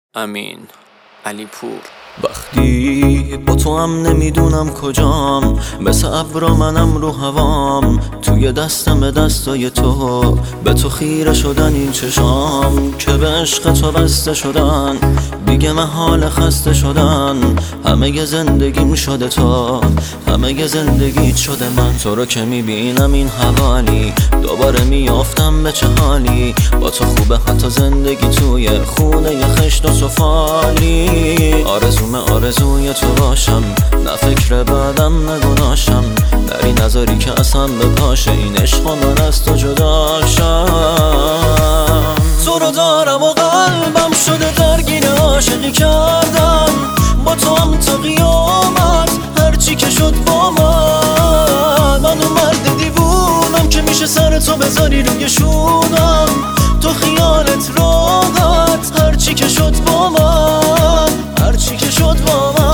امین علیپور. وقتی با تو هم نمیدونم کجام، مثل ابرا منم رو هوام، توی دستم دستای تو، به تو خیره شدن این چشام که به عشق تو بسته شدن، دیگه محال خسته شدن. همه زندگیم شده تو، همه زندگیت شده من. تو رو که میبینم این حوالی، دوباره میافتم به چه حالی. با تو خوبه حتی زندگی توی خونه خشت و سفالی. آرزوی تو باشم، نه فکر بعدم نگناشم، نری نذاری که اصلا بپاشه این عشق و من از تو جداشم. تو رو دارم و قلبم شده درگیر عاشقی کردن، با تو هم تا قیامت هرچی که شد با من. من اون مرد دیوونم که میشه سر تو بذاری روی شونم، تو خیالت راحت هرچی که شد با من، هرچی که شد با من.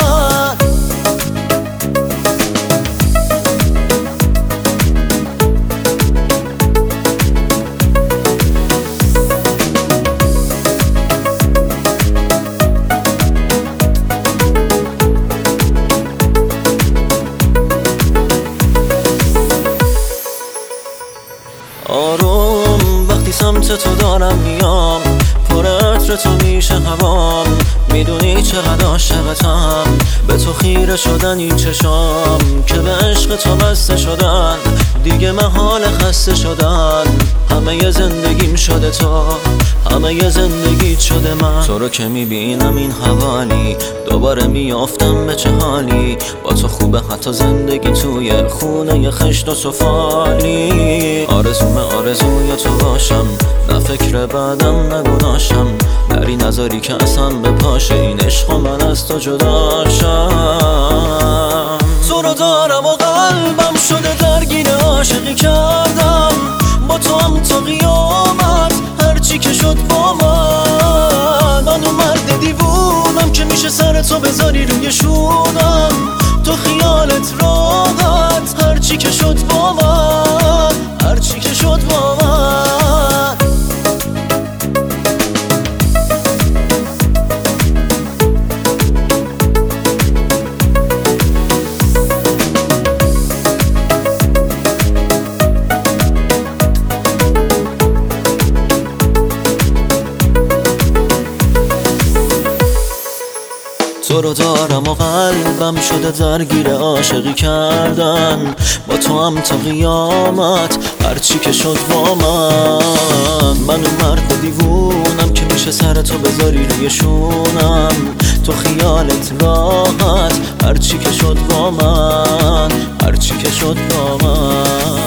آروم وقتی سمت تو دارم میام، پر عطر تو میشه هوام، میدونی چقدر عاشقتم، به تو خیره شدن این چشام که به عشق تو بسته شدن، دیگه محال خسته شدن. همه زندگیم شده تو، همه زندگیت شده من. تو رو که میبینم این حوالی، دوباره میافتم به چه حالی. با تو خوبه حتی زندگی توی خونه خشت و سفالی. آرزوی تو باشم، نه فکر بعدم نگناشم، نری نذاری که اصلا بپاشه این عشق و من از تو جداشم. تو رو دارم و قلبم شده درگیر عاشقی کردن، با تو هم تا قیامت هرچی که شد با من. من اون مرد دیوونم که میشه سر تو بذاری روی شونم، تو خیالت راحت هرچی که شد با من، هرچی که شد با من. تو رو دارم و قلبم شده درگیر عاشقی کردن، با تو هم تا قیامت هرچی که شد با من. من اون مرد دیوونم که میشه سر تو بذاری روی شونم، تو خیالت راحت هرچی که شد با من، هرچی که شد با من.